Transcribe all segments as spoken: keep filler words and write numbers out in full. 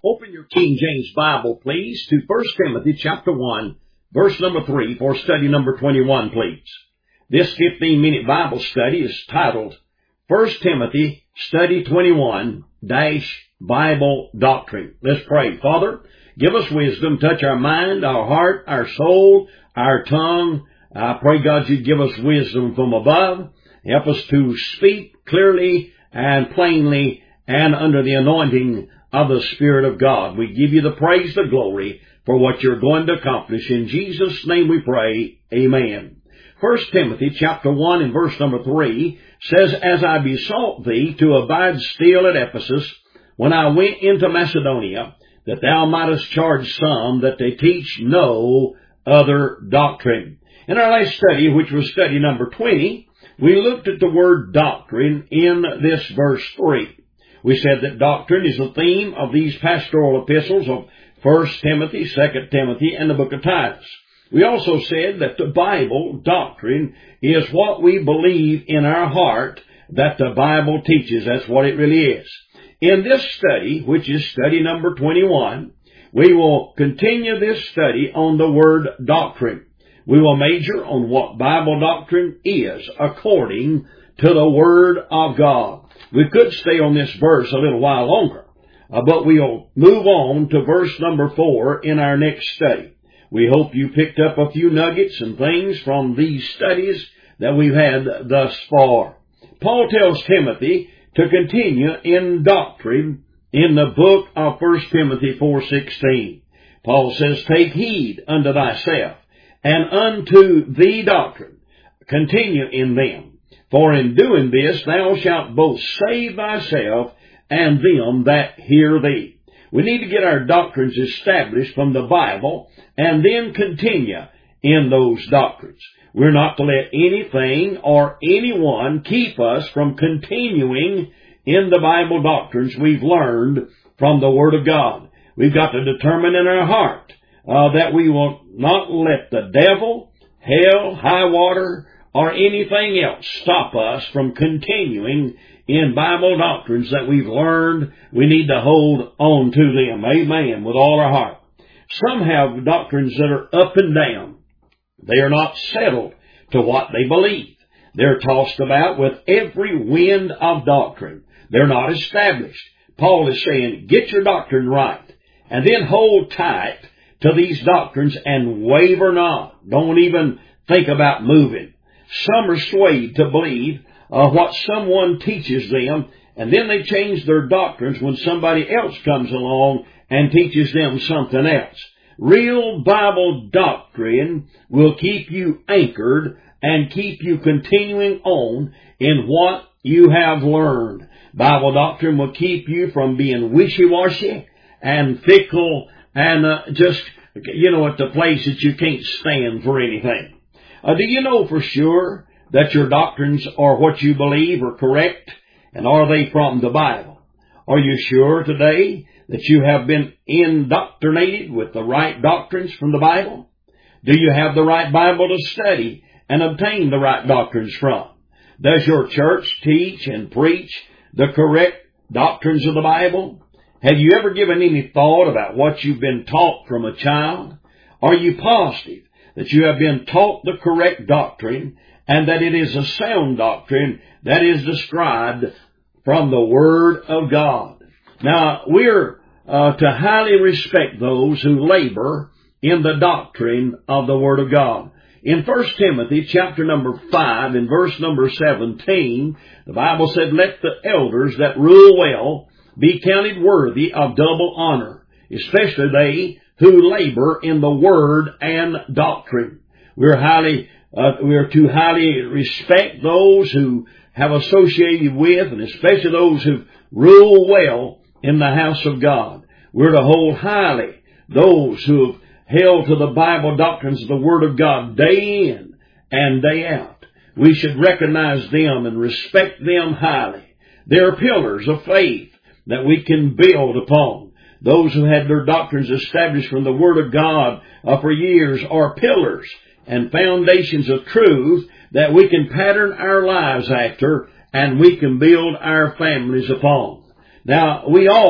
Open your King James Bible, please, to First Timothy chapter one, verse number three for study number twenty-one, please. This fifteen-minute Bible study is titled First Timothy Study twenty-one dash Bible Doctrine. Let's pray. Father, give us wisdom, touch our mind, our heart, our soul, our tongue. I pray, God, you'd give us wisdom from above. Help us to speak clearly and plainly and under the anointing of the Spirit of God. We give you the praise, the glory for what you're going to accomplish. In Jesus' name we pray. Amen. First Timothy chapter one and verse number three says, As I besought thee to abide still at Ephesus when I went into Macedonia, that thou mightest charge some that they teach no other doctrine. In our last study, which was study number twenty, we looked at the word doctrine in this verse three. We said that doctrine is the theme of these pastoral epistles of First Timothy, Second Timothy, and the book of Titus. We also said that the Bible doctrine is what we believe in our heart that the Bible teaches. That's what it really is. In this study, which is study number twenty-one, we will continue this study on the word doctrine. We will major on what Bible doctrine is according to the Word of God. We could stay on this verse a little while longer, uh, but we'll move on to verse number four in our next study. We hope you picked up a few nuggets and things from these studies that we've had thus far. Paul tells Timothy to continue in doctrine in the book of First Timothy four sixteen. Paul says, Take heed unto thyself and unto the doctrine. Continue in them. For in doing this thou shalt both save thyself and them that hear thee. We need to get our doctrines established from the Bible and then continue in those doctrines. We're not to let anything or anyone keep us from continuing in the Bible doctrines we've learned from the Word of God. We've got to determine in our heart uh, that we will not let the devil, hell, high water, or anything else stop us from continuing in Bible doctrines that we've learned. We need to hold on to them. Amen. With all our heart. Some have doctrines that are up and down. They are not settled to what they believe. They're tossed about with every wind of doctrine. They're not established. Paul is saying, get your doctrine right, and then hold tight to these doctrines and waver not. Don't even think about moving. Some are swayed to believe uh, what someone teaches them, and then they change their doctrines when somebody else comes along and teaches them something else. Real Bible doctrine will keep you anchored and keep you continuing on in what you have learned. Bible doctrine will keep you from being wishy-washy and fickle and uh, just, you know, at the place that you can't stand for anything. Uh, do you know for sure that your doctrines or what you believe are correct? And are they from the Bible? Are you sure today that you have been indoctrinated with the right doctrines from the Bible? Do you have the right Bible to study and obtain the right doctrines from? Does your church teach and preach the correct doctrines of the Bible? Have you ever given any thought about what you've been taught from a child? Are you positive that you have been taught the correct doctrine and that it is a sound doctrine that is described from the Word of God? Now, we're uh, to highly respect those who labor in the doctrine of the Word of God. In First Timothy chapter number five and verse number seventeen, the Bible said, Let the elders that rule well be counted worthy of double honor, especially they who labor in the Word and doctrine. We're highly, uh, we're to highly respect those who have associated with, and especially those who rule well in the house of God. We're to hold highly those who have held to the Bible doctrines of the Word of God day in and day out. We should recognize them and respect them highly. They're pillars of faith that we can build upon. Those who had their doctrines established from the Word of God uh, for years are pillars and foundations of truth that we can pattern our lives after and we can build our families upon. Now, we all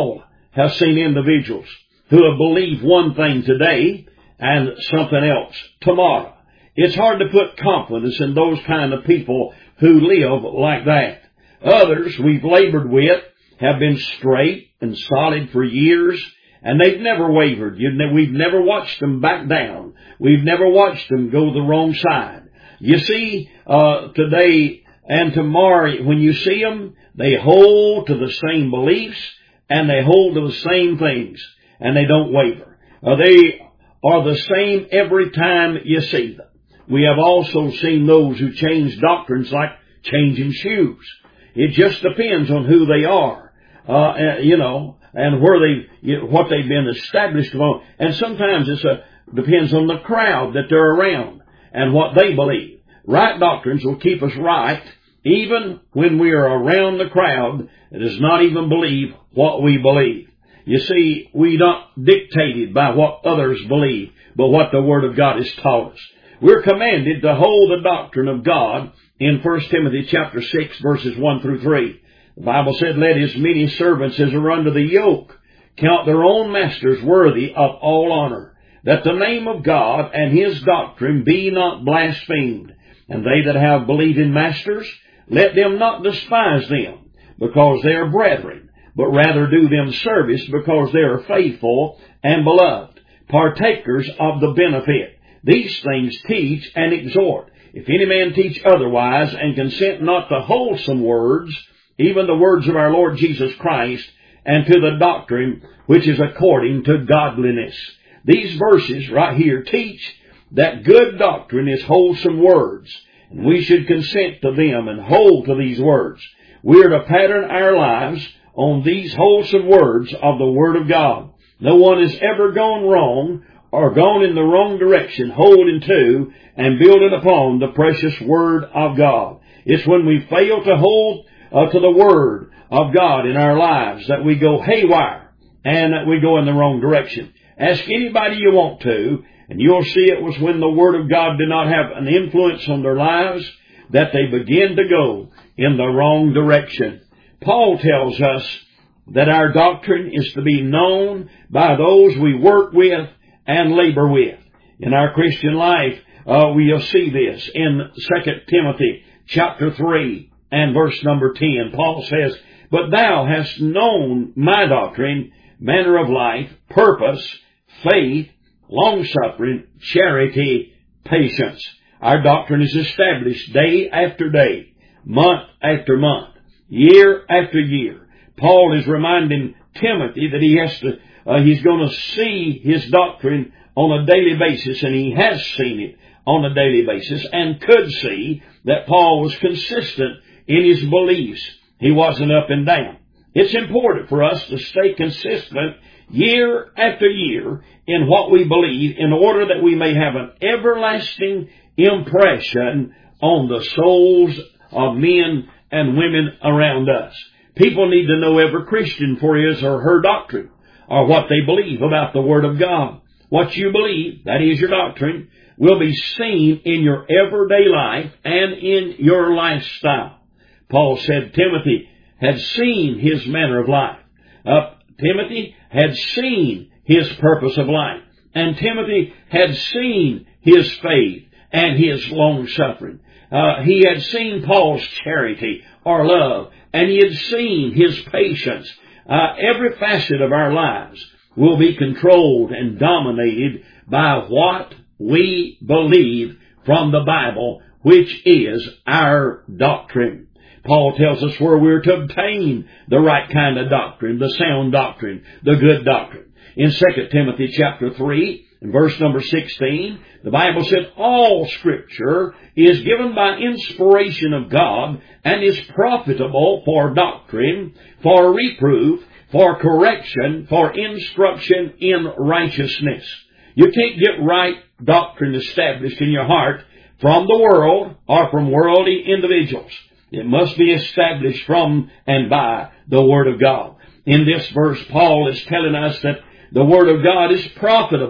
have seen individuals who have believed one thing today and something else tomorrow. It's hard to put confidence in those kind of people who live like that. Others we've labored with have been straight and solid for years, and they've never wavered. We've never watched them back down. We've never watched them go the wrong side. You see, uh, today and tomorrow, when you see them, they hold to the same beliefs, and they hold to the same things, and they don't waver. Uh, they are the same every time you see them. We have also seen those who change doctrines like changing shoes. It just depends on who they are, uh, you know, and where they, you know, what they've been established upon. And sometimes it's a, depends on the crowd that they're around and what they believe. Right doctrines will keep us right even when we are around the crowd that does not even believe what we believe. You see, we're not dictated by what others believe, but what the Word of God has taught us. We're commanded to hold the doctrine of God in First Timothy chapter six, verses one through three. The Bible said, "Let as many servants as are under the yoke count their own masters worthy of all honor, that the name of God and His doctrine be not blasphemed. And they that have believing masters, let them not despise them, because they are brethren, but rather do them service, because they are faithful and beloved, partakers of the benefit. These things teach and exhort. If any man teach otherwise, and consent not to wholesome words, even the words of our Lord Jesus Christ, and to the doctrine which is according to godliness." These verses right here teach that good doctrine is wholesome words, and we should consent to them and hold to these words. We are to pattern our lives on these wholesome words of the Word of God. No one has ever gone wrong or gone in the wrong direction, holding to and building upon the precious Word of God. It's when we fail to hold uh, to the Word of God in our lives that we go haywire and that we go in the wrong direction. Ask anybody you want to, and you'll see it was when the Word of God did not have an influence on their lives that they begin to go in the wrong direction. Paul tells us that our doctrine is to be known by those we work with and labor with. In our Christian life, uh, we'll see this in Second Timothy chapter three and verse number ten. Paul says, "But thou hast known my doctrine, manner of life, purpose, faith, long-suffering, charity, patience." Our doctrine is established day after day, month after month, year after year. Paul is reminding Timothy that he has to, uh, he's going to see his doctrine on a daily basis, and he has seen it on a daily basis, and could see that Paul was consistent in his beliefs. He wasn't up and down. It's important for us to stay consistent year after year in what we believe, in order that we may have an everlasting impression on the souls of men and women around us. People need to know every Christian for his or her doctrine, or what they believe about the Word of God. What you believe, that is your doctrine, will be seen in your everyday life and in your lifestyle. Paul said Timothy had seen his manner of life. Uh, Timothy had seen his purpose of life. And Timothy had seen his faith and his long-suffering. Uh, he had seen Paul's charity or love, and he had seen his patience. Uh, every facet of our lives will be controlled and dominated by what we believe from the Bible, which is our doctrine. Paul tells us where we're to obtain the right kind of doctrine, the sound doctrine, the good doctrine. In Second Timothy chapter three, in verse number sixteen, the Bible said, "All Scripture is given by inspiration of God, and is profitable for doctrine, for reproof, for correction, for instruction in righteousness." You can't get right doctrine established in your heart from the world or from worldly individuals. It must be established from and by the Word of God. In this verse, Paul is telling us that the Word of God is profitable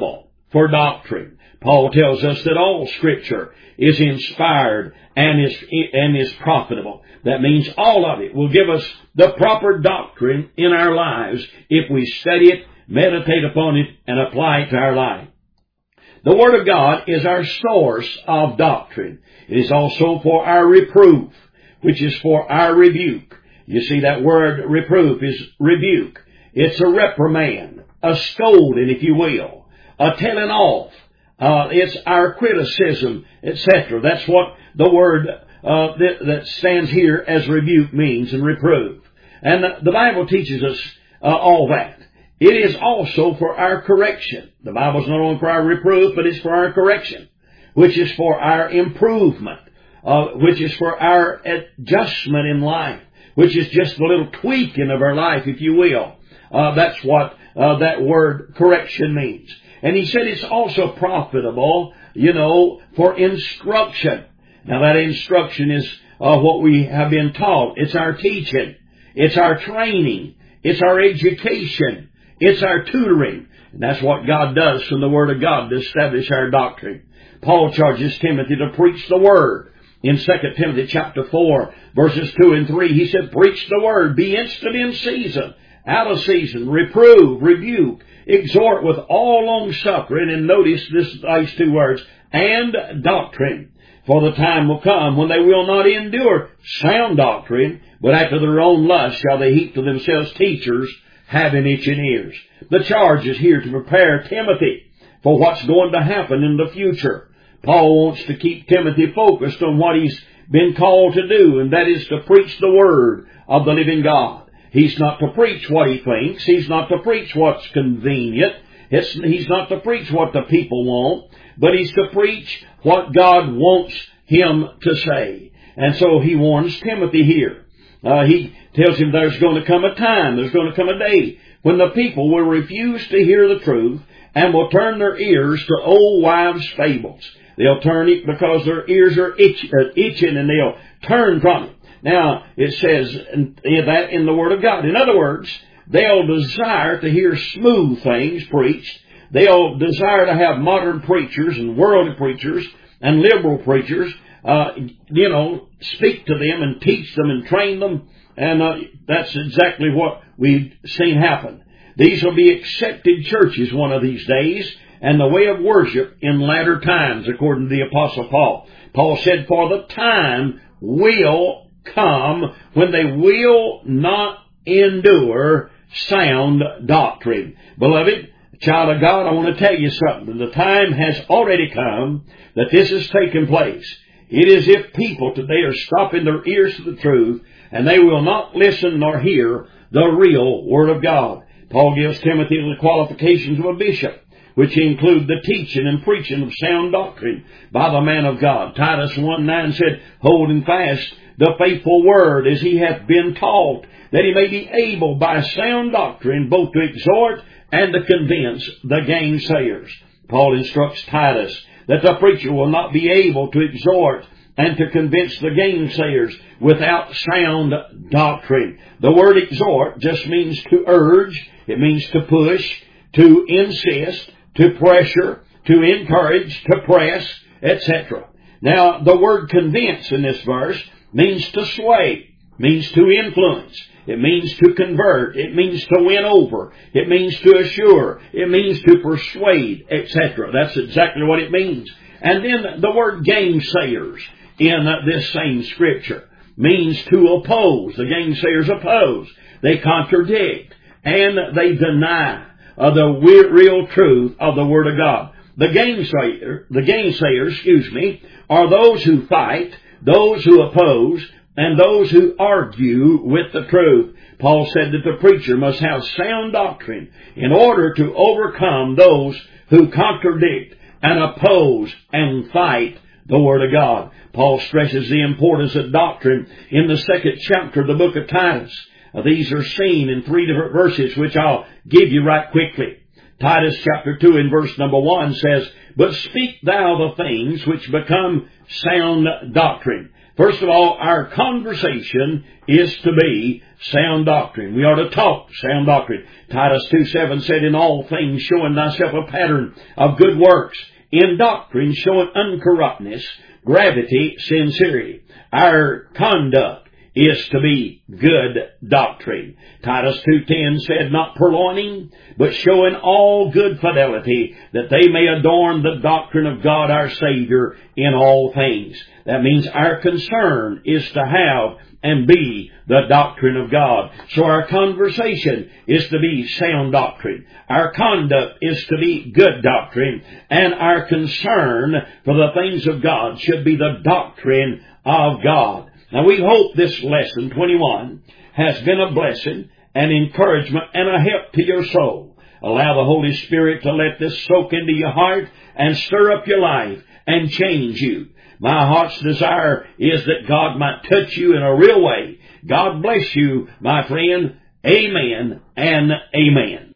for doctrine. Paul tells us that all Scripture is inspired and is, and is profitable. That means all of it will give us the proper doctrine in our lives if we study it, meditate upon it, and apply it to our life. The Word of God is our source of doctrine. It is also for our reproof, which is for our rebuke. You see, that word reproof is rebuke. It's a reprimand, a scolding, if you will, a telling off. Uh, it's our criticism, et cetera. That's what the word uh, that, that stands here as rebuke means, and reprove. And the, the Bible teaches us uh, all that. It is also for our correction. The Bible's not only for our reproof, but it's for our correction, which is for our improvement, uh, which is for our adjustment in life, which is just a little tweaking of our life, if you will. Uh, that's what uh, that word correction means. And he said it's also profitable, you know, for instruction. Now that instruction is uh, what we have been taught. It's our teaching. It's our training. It's our education. It's our tutoring. And that's what God does from the Word of God to establish our doctrine. Paul charges Timothy to preach the Word. In Second Timothy chapter four, verses two and three, he said, preach the Word, be instant in season, out of season, reprove, rebuke, exhort with all long suffering, and notice this, these two words, and doctrine. For the time will come when they will not endure sound doctrine, but after their own lust shall they heap to themselves teachers having itching ears. The charge is here to prepare Timothy for what's going to happen in the future. Paul wants to keep Timothy focused on what he's been called to do, and that is to preach the Word of the living God. He's not to preach what he thinks. He's not to preach what's convenient. It's, he's not to preach what the people want, but he's to preach what God wants him to say. And so he warns Timothy here. Uh, he tells him there's going to come a time, there's going to come a day when the people will refuse to hear the truth and will turn their ears to old wives' fables. They'll turn it because their ears are itch, uh, itching and they'll turn from it. Now, it says that in the Word of God. In other words, they'll desire to hear smooth things preached. They'll desire to have modern preachers and worldly preachers and liberal preachers, uh, you know, speak to them and teach them and train them. And uh, that's exactly what we've seen happen. These will be accepted churches one of these days, and the way of worship in latter times, according to the Apostle Paul. Paul said, for the time will come when they will not endure sound doctrine. Beloved, child of God, I want to tell you something. The time has already come that this has taken place. It is if people today are stopping their ears to the truth, and they will not listen nor hear the real Word of God. Paul gives Timothy the qualifications of a bishop, which include the teaching and preaching of sound doctrine by the man of God. Titus one nine said, holding fast the faithful word as he hath been taught, that he may be able by sound doctrine both to exhort and to convince the gainsayers. Paul instructs Titus that the preacher will not be able to exhort and to convince the gainsayers without sound doctrine. The word exhort just means to urge, it means to push, to insist, to pressure, to encourage, to press, et cetera. Now, the word convince in this verse means to sway, means to influence, it means to convert, it means to win over, it means to assure, it means to persuade, et cetera. That's exactly what it means. And then the word gainsayers in this same scripture means to oppose. The gainsayers oppose. They contradict and they deny uh, the real truth of the Word of God. The gainsayer, the gainsayers, excuse me, are those who fight, those who oppose, and those who argue with the truth. Paul said that the preacher must have sound doctrine in order to overcome those who contradict and oppose and fight the Word of God. Paul stresses the importance of doctrine in the second chapter of the book of Titus. Uh, these are seen in three different verses, which I'll give you right quickly. Titus chapter two and verse number one says, but speak thou the things which become sound doctrine. First of all, our conversation is to be sound doctrine. We are to talk sound doctrine. Titus two seven said, in all things showing thyself a pattern of good works, in doctrine showing uncorruptness, gravity, sincerity. Our conduct is to be good doctrine. Titus two ten said, not purloining, but showing all good fidelity, that they may adorn the doctrine of God our Savior in all things. That means our concern is to have and be the doctrine of God. So our conversation is to be sound doctrine. Our conduct is to be good doctrine. And our concern for the things of God should be the doctrine of God. Now we hope this lesson twenty-one has been a blessing, an encouragement, and a help to your soul. Allow the Holy Spirit to let this soak into your heart and stir up your life and change you. My heart's desire is that God might touch you in a real way. God bless you, my friend. Amen and amen.